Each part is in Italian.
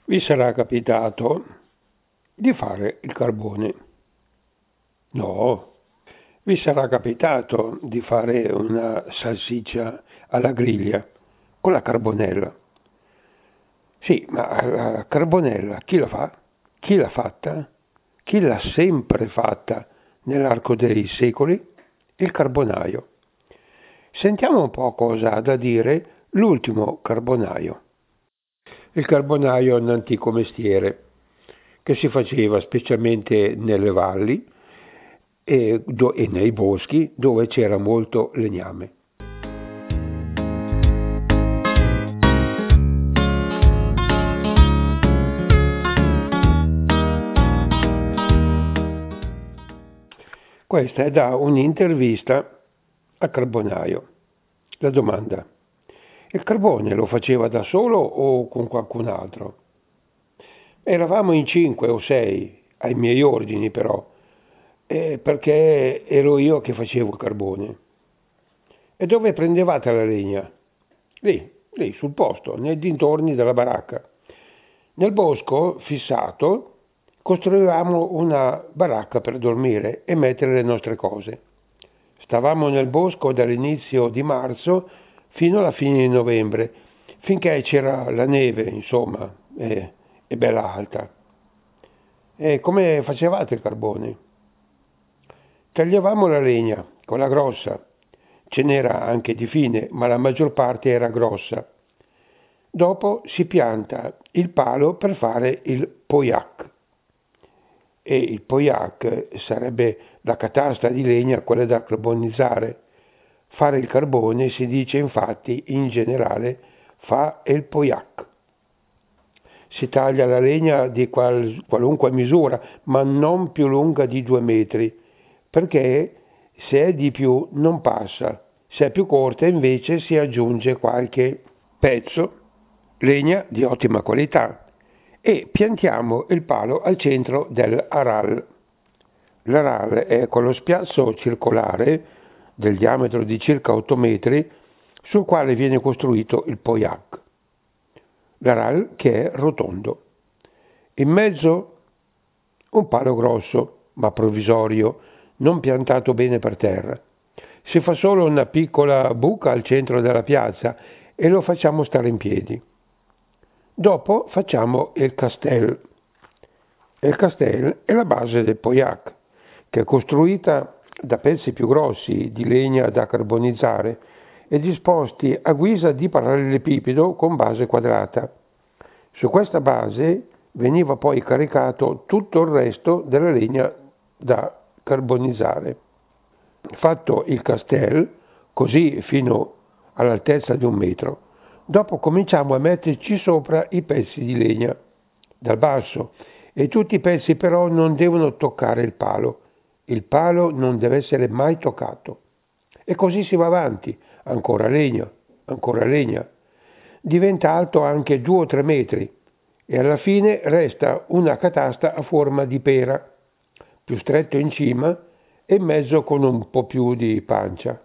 Vi sarà capitato di fare il carbone? No. Vi sarà capitato di fare una salsiccia alla griglia con la carbonella? Sì, ma la carbonella chi la fa? Chi l'ha fatta? Chi l'ha sempre fatta nell'arco dei secoli? Il carbonaio. Sentiamo un po' cosa ha da dire l'ultimo carbonaio. Il carbonaio è un antico mestiere che si faceva specialmente nelle valli e nei boschi dove c'era molto legname. Questa è da un'intervista a Carbonaio. La domanda: il carbone lo faceva da solo o con qualcun altro? Eravamo in 5 o 6, ai miei ordini però, perché ero io che facevo il carbone. E dove prendevate la legna? Lì, sul posto, nei dintorni della baracca. Nel bosco fissato costruivamo una baracca per dormire e mettere le nostre cose. Stavamo nel bosco dall'inizio di marzo fino alla fine di novembre, finché c'era la neve, insomma, e bella alta. E come facevate il carbone? Tagliavamo la legna, quella grossa. Ce n'era anche di fine, ma la maggior parte era grossa. Dopo si pianta il palo per fare il poiac. E il poiac sarebbe la catasta di legna, quella da carbonizzare. Fare il carbone si dice infatti in generale fa il poiac. Si taglia la legna di qualunque misura, ma non più lunga di 2 metri, perché se è di più non passa, se è più corta invece si aggiunge qualche pezzo, legna di ottima qualità, e piantiamo il palo al centro dell'aral. L'aral è quello spiazzo circolare del diametro di circa 8 metri sul quale viene costruito il poiac. L'aral che è rotondo. In mezzo un palo grosso, ma provvisorio, non piantato bene per terra. Si fa solo una piccola buca al centro della piazza e lo facciamo stare in piedi. Dopo facciamo il castel. Il castel è la base del poiac, che è costruita da pezzi più grossi di legna da carbonizzare e disposti a guisa di parallelepipedo con base quadrata. Su questa base veniva poi caricato tutto il resto della legna da carbonizzare. Fatto il castel, così fino all'altezza di 1 metro, dopo cominciamo a metterci sopra i pezzi di legna dal basso e tutti i pezzi però non devono toccare il palo. Il palo non deve essere mai toccato. E così si va avanti, ancora legna, ancora legna. Diventa alto anche 2 o 3 metri e alla fine resta una catasta a forma di pera, più stretto in cima e in mezzo con un po' più di pancia.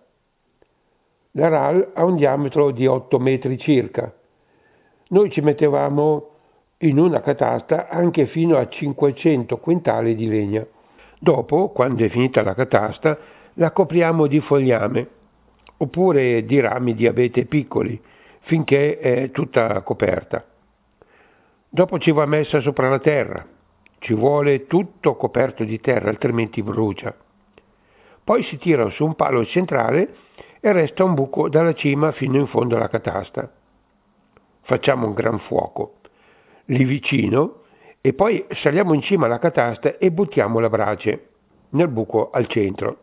La RAL ha un diametro di 8 metri circa. Noi ci mettevamo in una catasta anche fino a 500 quintali di legna. Dopo, quando è finita la catasta, la copriamo di fogliame oppure di rami di abete piccoli finché è tutta coperta. Dopo ci va messa sopra la terra. Ci vuole tutto coperto di terra, altrimenti brucia. Poi si tira su un palo centrale e resta un buco dalla cima fino in fondo alla catasta. Facciamo un gran fuoco lì vicino e poi saliamo in cima alla catasta e buttiamo la brace nel buco al centro.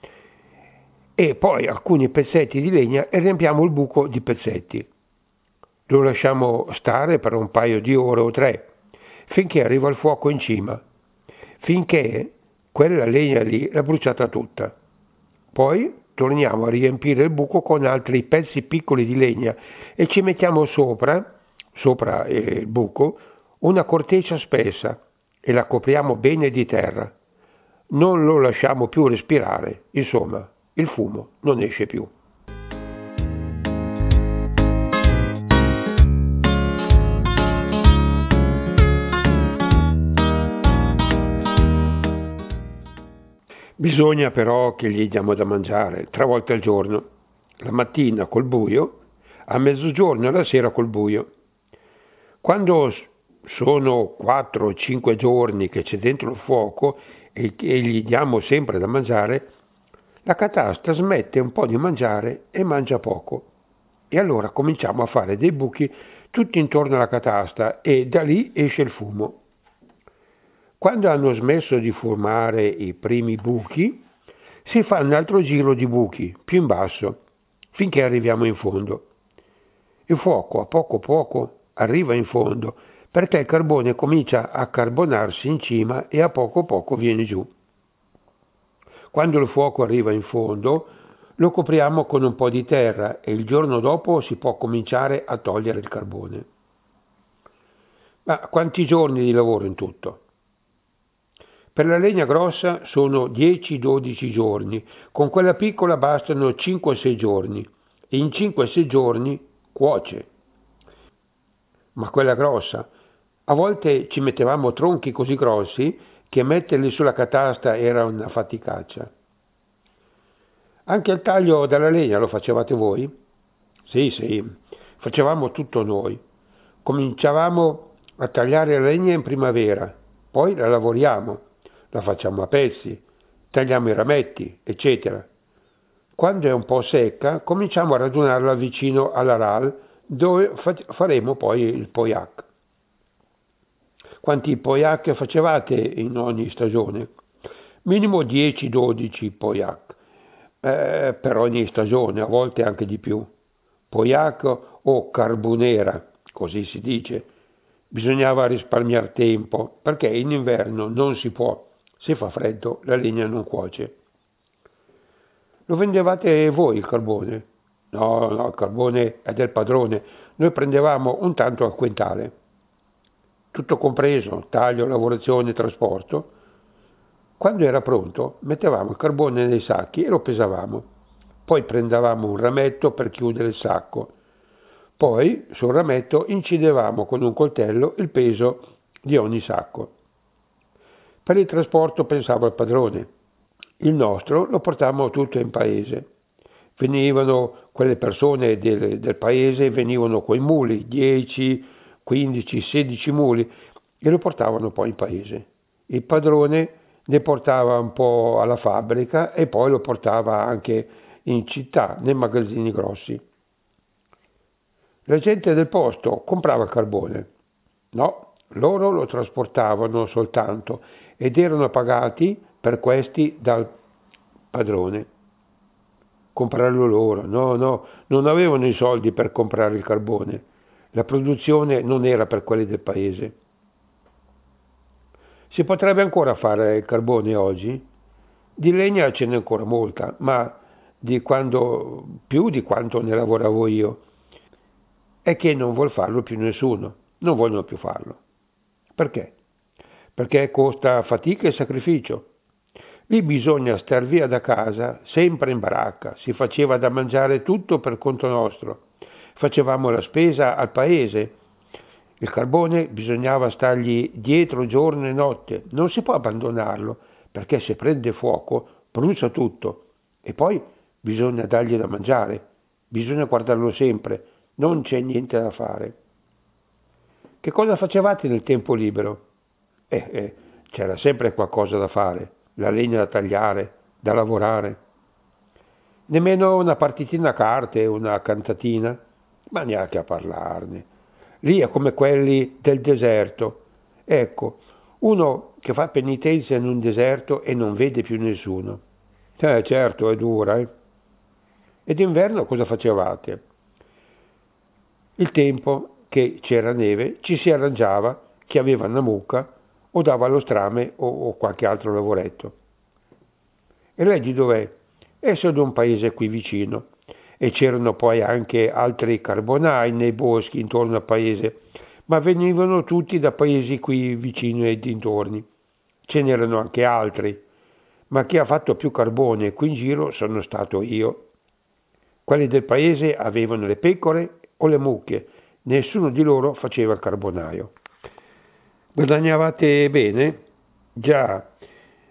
E poi alcuni pezzetti di legna e riempiamo il buco di pezzetti. Lo lasciamo stare per un paio di ore o 3, finché arriva il fuoco in cima, finché quella legna lì l'ha bruciata tutta. Poi torniamo a riempire il buco con altri pezzi piccoli di legna e ci mettiamo sopra il buco, una corteccia spessa e la copriamo bene di terra. Non lo lasciamo più respirare, insomma, il fumo non esce più. Bisogna però che gli diamo da mangiare 3 volte al giorno, la mattina col buio, a mezzogiorno e la sera col buio. Quando sono 4 o 5 giorni che c'è dentro il fuoco e gli diamo sempre da mangiare, la catasta smette un po' di mangiare e mangia poco. E allora cominciamo a fare dei buchi tutti intorno alla catasta e da lì esce il fumo. Quando hanno smesso di fumare i primi buchi, si fa un altro giro di buchi più in basso, finché arriviamo in fondo. Il fuoco a poco arriva in fondo perché il carbone comincia a carbonarsi in cima e a poco viene giù. Quando il fuoco arriva in fondo lo copriamo con un po' di terra e il giorno dopo si può cominciare a togliere il carbone. Ma quanti giorni di lavoro in tutto? Per la legna grossa sono 10-12 giorni, con quella piccola bastano 5-6 giorni e in 5-6 giorni cuoce. Ma quella grossa, a volte ci mettevamo tronchi così grossi che metterli sulla catasta era una faticaccia. Anche il taglio della legna lo facevate voi? Sì, facevamo tutto noi. Cominciavamo a tagliare la legna in primavera, poi la lavoriamo, la facciamo a pezzi, tagliamo i rametti, eccetera. Quando è un po' secca, cominciamo a radunarla vicino alla RAL, dove faremo poi il pojac. Quanti pojac facevate in ogni stagione? Minimo 10-12 pojac, per ogni stagione, a volte anche di più. Pojac o carbonera, così si dice. Bisognava risparmiare tempo, perché in inverno non si può. Se fa freddo la legna non cuoce. Lo vendevate voi il carbone? No, il carbone è del padrone. Noi prendevamo un tanto al quintale. Tutto compreso, taglio, lavorazione, trasporto. Quando era pronto, mettevamo il carbone nei sacchi e lo pesavamo. Poi prendevamo un rametto per chiudere il sacco. Poi sul rametto incidevamo con un coltello il peso di ogni sacco. Per il trasporto pensavo al padrone. Il nostro lo portavamo tutto in paese. Venivano quelle persone del paese, venivano coi muli, 10, 15, 16 muli, e lo portavano poi in paese. Il padrone ne portava un po' alla fabbrica e poi lo portava anche in città, nei magazzini grossi. La gente del posto comprava il carbone. No, loro lo trasportavano soltanto ed erano pagati per questi dal padrone. Comprarlo loro, no, non avevano i soldi per comprare il carbone. La produzione non era per quelli del paese. Si potrebbe ancora fare il carbone oggi? Di legna ce n'è ancora molta, ma più di quanto ne lavoravo io. È che non vuol farlo più nessuno, non vogliono più farlo. Perché? Perché costa fatica e sacrificio. Lì bisogna star via da casa, sempre in baracca, si faceva da mangiare tutto per conto nostro. Facevamo la spesa al paese. Il carbone bisognava stargli dietro giorno e notte, non si può abbandonarlo, perché se prende fuoco brucia tutto. E poi bisogna dargli da mangiare, bisogna guardarlo sempre, non c'è niente da fare. Che cosa facevate nel tempo libero? C'era sempre qualcosa da fare, la legna da tagliare, da lavorare. Nemmeno una partitina a carte, una cantatina, ma neanche a parlarne. Lì è come quelli del deserto. Ecco, uno che fa penitenza in un deserto e non vede più nessuno. Certo, è dura, eh? E d'inverno cosa facevate? Il tempo che c'era neve ci si arrangiava, chi aveva una mucca o dava lo strame o qualche altro lavoretto. E lei di dov'è? Esso di un paese qui vicino. E c'erano poi anche altri carbonai nei boschi intorno al paese, ma venivano tutti da paesi qui vicini ai dintorni. Ce n'erano anche altri, ma chi ha fatto più carbone qui in giro sono stato io. Quelli del paese avevano le pecore o le mucche, nessuno di loro faceva il carbonaio. Guadagnavate bene? Già,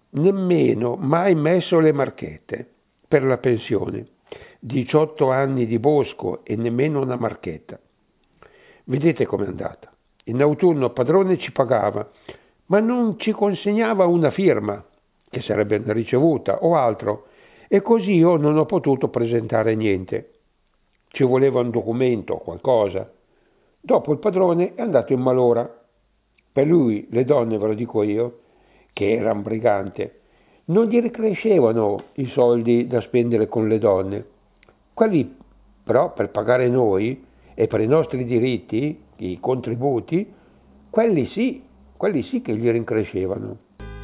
nemmeno mai messo le marchette per la pensione. 18 anni di bosco e nemmeno una marchetta. Vedete com'è andata. In autunno padrone ci pagava, ma non ci consegnava una firma, che sarebbe ricevuta, o altro, e così io non ho potuto presentare niente. Ci voleva un documento o qualcosa. Dopo il padrone è andato in malora. Per lui le donne, ve lo dico io, che era un brigante, non gli ricrescevano i soldi da spendere con le donne. Quelli però per pagare noi e per i nostri diritti, i contributi, quelli sì che gli rincrescevano.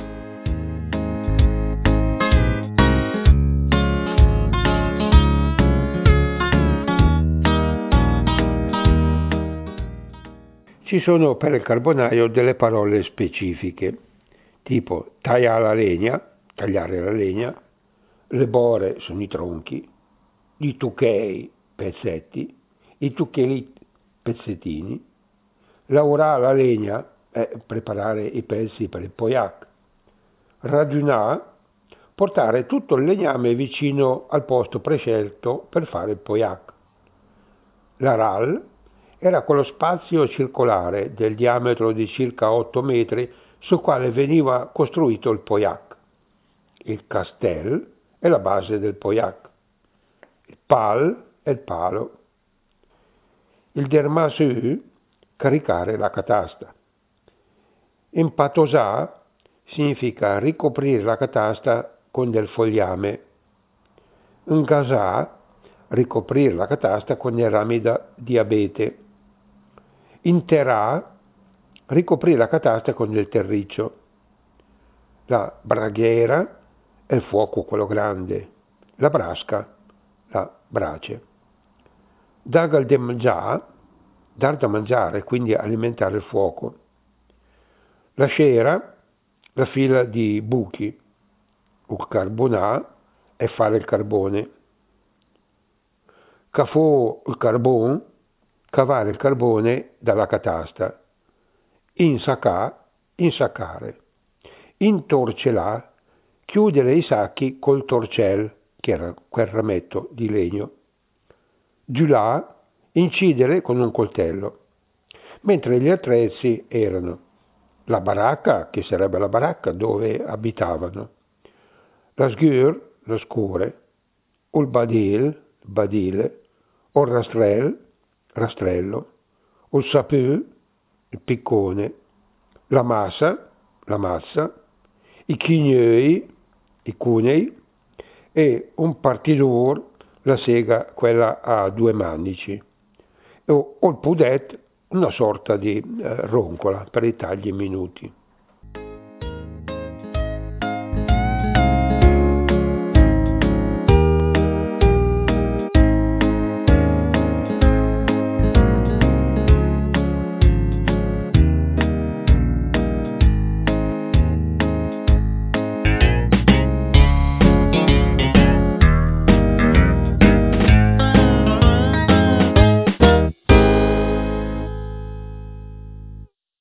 Ci sono per il carbonaio delle parole specifiche, tipo tagliare la legna, le bore sono i tronchi, i tuchei, pezzetti, i tucheli, pezzettini, lavorare la legna è preparare i pezzi per il poiac, radunare, portare tutto il legname vicino al posto prescelto per fare il poiac. La RAL era quello spazio circolare del diametro di circa 8 metri sul quale veniva costruito il poiac. Il castel è la base del poiac. Il pal è il palo. Il dermasu, caricare la catasta. Impatosà significa ricoprire la catasta con del fogliame. Ngasà, ricoprire la catasta con i rami di abete. Interrà, ricoprire la catasta con del terriccio. La braghiera è il fuoco quello grande. La brasca, la brace. Dagal de mangià, dar da mangiare, quindi alimentare il fuoco. La scera, la fila di buchi. Il carbonà è fare il carbone. Cafò il carbone, cavare il carbone dalla catasta. Insacà, insaccare. Intorcelà, chiudere i sacchi col torcel, che era quel rametto di legno. Giulà, incidere con un coltello. Mentre gli attrezzi erano la baracca, che sarebbe la baracca dove abitavano, la sgur, lo scure, il badile, il rastrello, il sapù, il piccone, la massa, i chignei, i cunei, e un partidur, la sega, quella a 2 manici, o il pudet, una sorta di roncola per i tagli minuti.